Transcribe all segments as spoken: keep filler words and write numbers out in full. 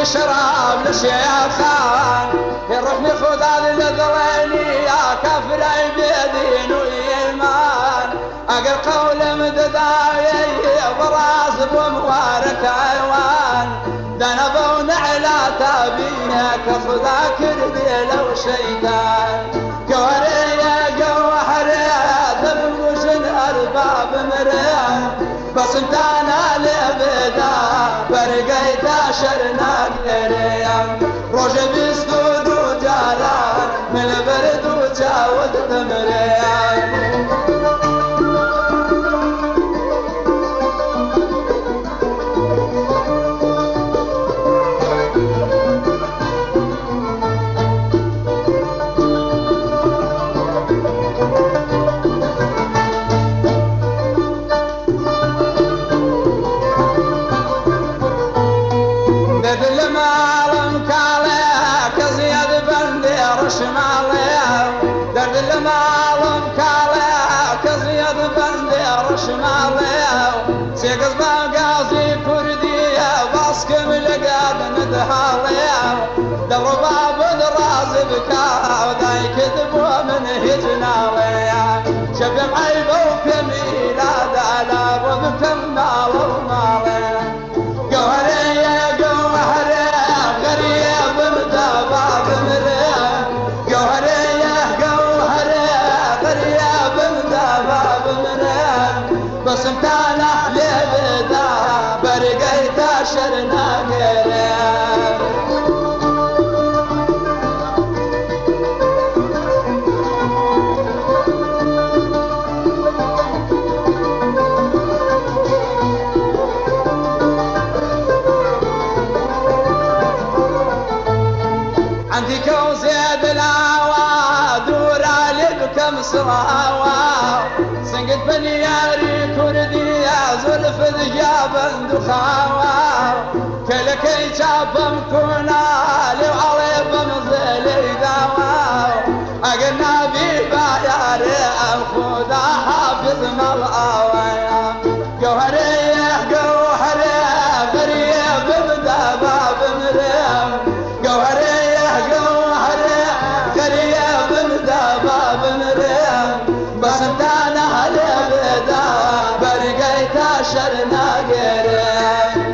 شراب للشيخان يروح ناخذ هذه الذليل يا كفر بدين وإيمان أقل قول مدداي براس بمبارك عوان ذنب ونعلات بيك خذاك رديل وشيطان قورية قوحرية دبوش الأرباب مريم بس انت انا لبدا برقيت شرنا قريم روج بسدود وجاران من البرد وجاود تمريم درد المعلم كاليك زياد بندير شمالي سيقظ بقاضي كردية باسكم لقاد ندهالي دور باب الراز بكا وداي كذبوا من هجنالي شبه عيبه وكميلة دالا وبكم مال ومالي قهرية قهرية غريب مدابا بمريم بس انت انا لبدا برقيت شرنا قريب عندي كوزيد العوا دور علي بكم صراوا سنقد بنياري كردي يا زلف ذجاب دخاوا كلكي جابم كونالي وعليبم ظلي داوا اقلنا بباياري الخودا حافظ ملعوايا قوهريه قوهريه غريب بدابا بمريم قوهريه قوهريه غريب بدابا بمريم بس انت انا لبدا برقيت شرنا قريب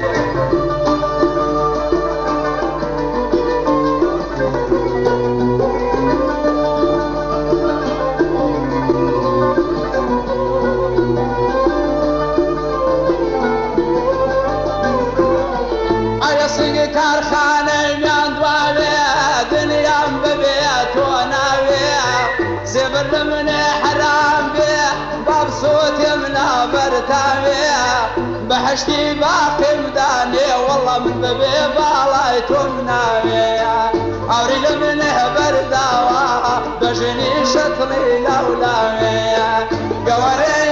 ايا صنق كارخانه من دوابي دنيا ببيت وناوي زبر من حرام بيه باب صوت يمنا برتاوي بحشتي باقي مداني والله من ببي بالايت ومناوي اوري منه برداوه بجني شطلي لولاوي قوري